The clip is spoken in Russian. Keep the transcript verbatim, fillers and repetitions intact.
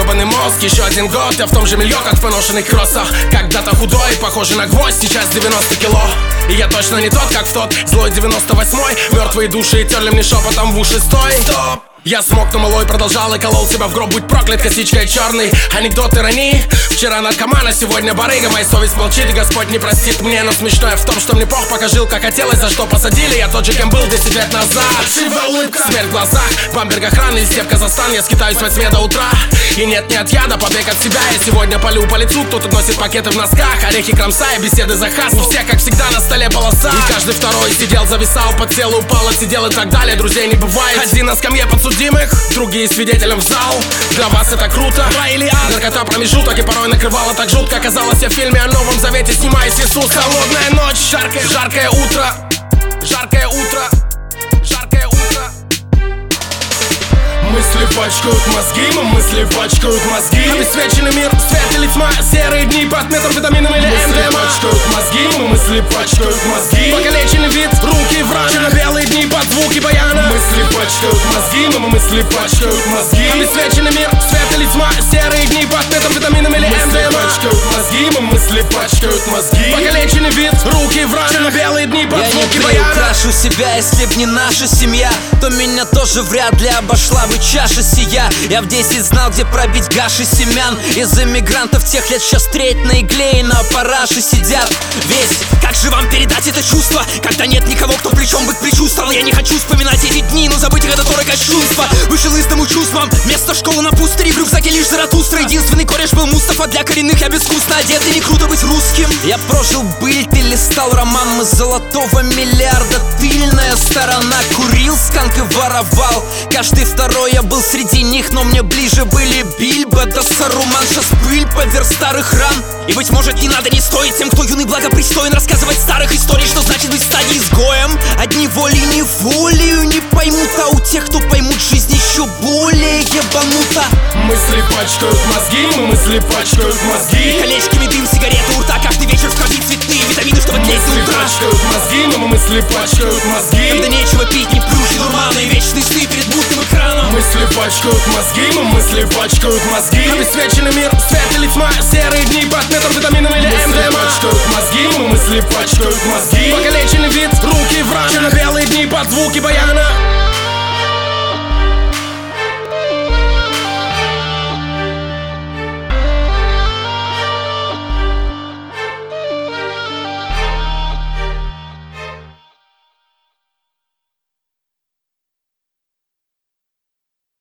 гребаный мозг. Еще один год, я в том же мелье, как в поношенных кроссах. Когда-то худой, похожий на гвоздь, сейчас девяносто кило. И я точно не тот, как в тот злой девяносто восьмой. Мертвые души терли мне шепотом в уши. Стой, стоп! Я смог, но малой продолжал и колол себя в гроб. Будь проклят, косичкой черный. Анекдот иронии. Вчера наркоман, а сегодня барыга. Моя совесть молчит, и Господь не простит мне. Но смешное в том, что мне Бог покажил, как хотелось, за что посадили. Я тот же, кем был десять лет назад. Шивая улыбка, смерть в глазах, бамберг охраны, листья в Казахстан. Я скитаюсь во тьме до утра. И нет, нет яда, побег от себя. Я сегодня полю по лицу, кто-то носит пакеты в носках. Орехи кромсая, беседы за хас. У всех, как всегда, на столе полоса. И каждый второй сидел, зависал, подсел, упал, отсидел и так далее. Друзей не бывает. Один на скамье подсудимых, другие свидетелем в зал. Для вас это круто, или ад? Наркота промежуток и порой накрывала так жутко. Казалось, я в фильме о Новом Завете снимаюсь Иисус. Холодная ночь, жаркое, жаркое утро. Жаркое утро, жаркое утро. Мысли пачкают мозги, мы мысли пачкают мозги. Обесцвеченный мир, свет или тьма, серые дни под метамфетамином или эм дэ эм а. Мысли пачкают мозги, мы мысли пачкают мозги. Покалеченный вид, руки в ране, черно-белые дни под звуки баяна. Мысли пачкают мозги, мы мысли пачкают мозги. Обесцвеченный мир, свет или тьма, серые дни под метамфетамином или эм дэ эм а. Мысли пачкают мозги, мы мысли пачкают мозги. Покалеченный вид, руки в ране, черно-белые дни под звуки баяна. Я не приукрашу себя, если б не наша семья, то меня тоже вряд ли обошла бы чаша сия. Я в десять знал, где пробить гаши семян. Из эмигрантов тех лет сейчас треть на игле и на параше сидят. Весь, как же вам передать это чувство, когда нет никого, кто плечом бы к плечу стал. Я не хочу вспоминать эти дни, но забыть их это тоже кощунство. Вышел из дому чувством, вместо школы на пустыре. В рюкзаке лишь Заратустра. Единственный кореш был Мустафа, для коренных я безвкусно одет. И не круто быть русским. Я прожил быль, ты листал роман, мы золотого миллиарда. Тыльная сторона, курил, сканк и воровал. Каждый второй я был среди них, но мне ближе были Бильбо да Саруман. Сейчас пыль поверх старых ран. И быть может не надо, не стоит тем, кто юный благопристоен, рассказывать старых историй, что значит быть в стадии изгоем. Одни волей-неволею не поймут, а у тех, кто поймут, жизнь еще более ебанута. Мысли пачкают мозги, мы мысли пачкают мозги. Колечками дым, сигареты у рта, каждый вечер в крови цветные витамины, чтобы тлеть до утра. Мысли пачкают мозги, мы мысли пачкают мозги. Когда нечего пить, не плюши, дурманы и вечные сны перед мутным экраном. Мысли пачкают мозги, мы мысли пачкают мозги. Обесцвеченный мир, свет или тьма, серые дни под метамфетамином или эм дэ эм а. Мысли пачкают мозги, мы мысли пачкают мозги. Покалеченный вид, руки в ране, черно-белые дни под звуки баяна.